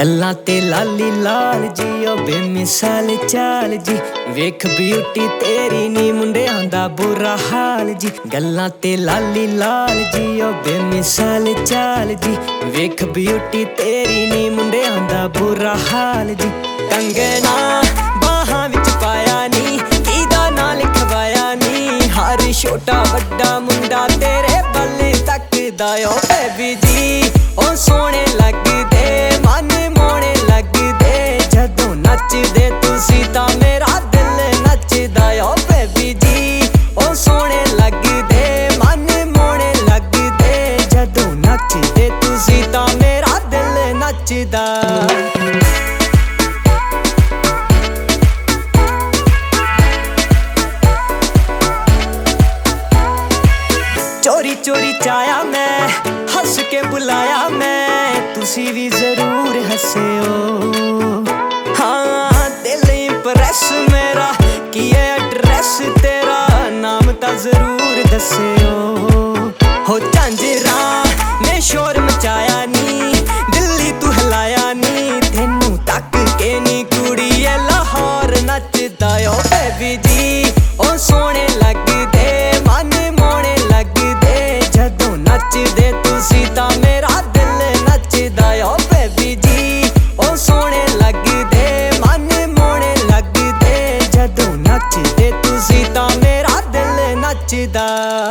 गल्लां ते लाली लाल जी ओ बेमिसाल चाल जी वेख ब्यूटी तेरी नी मुंडियां दा बुरा हाल जी। गल्लां ते लाली लाल जी ओ बेमिसाल चाल जी वेख ब्यूटी तेरी नी मुंडियां दा बुरा हाल जी। कंगना बाहां विच पाया नी किदा नां लिखवाया नी हर छोटा वड्डा मुंडा तेरे बल्ले तकदा ओ बेबी जी ओ सोहणे लगदे मन मोहणे लगदे जदों नचदे तुसी तां मेरा दिल नचदा ओ बेबी जी ओ सोहणे लगदे मन मोहणे लगदे जदों नचदे तुसी तां मेरा दिल नचदा। चोरी चोरी चाया मैं हस के बुलाया मैं तुसी भी जरूर हस्यो। हाँ दिल इंप्रेस मेरा की है एड्रेस तेरा नाम ता जरूर दस्यो। हो झांजरा मैं शोर मचाया नी दिल्ली तू हिलाया नी तेनू तक के नी कुड़ी ए लाहौर नचदा ओ बेबी जी ओ सोहणे लगदे मन मोहणे लगदे जदों नचदे तुसी तां मेरा दिल नचदा ओ बेबी जी ओ सोहणे लगदे मन मोहणे लगदे जदों नचदे तुसी तां मेरा दिल नचदा।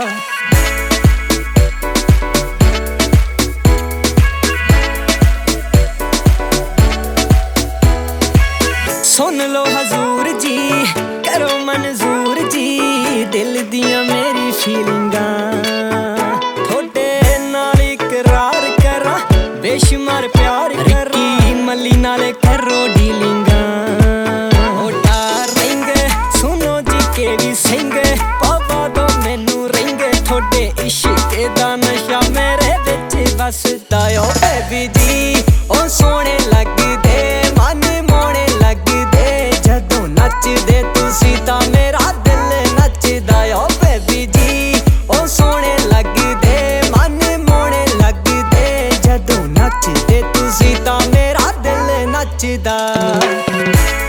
सुन लो हजूर जी करो मंजूर जी दिल दियां मेरी फीलिंगां थोड़े नाल इकरार करा बेशुमार प्यार करा मली नाले करो डीलिंगां। ओ डार्लिंग सुनो जी केड़ी सिंग पावा दो मैनू रिंग थोड़े इश्क दा नशा मेरे विच बसदा ओ बेबी जी ओ सोहणे लगदे मन मोहणे लगदे जदों नचदे तुसी तां मेरा दिल नचदा ओ बेबी जी ओ सोहणे लगदे मन मोहणे लगदे जदों नचदे तुसी तां मेरा दिल नचदा।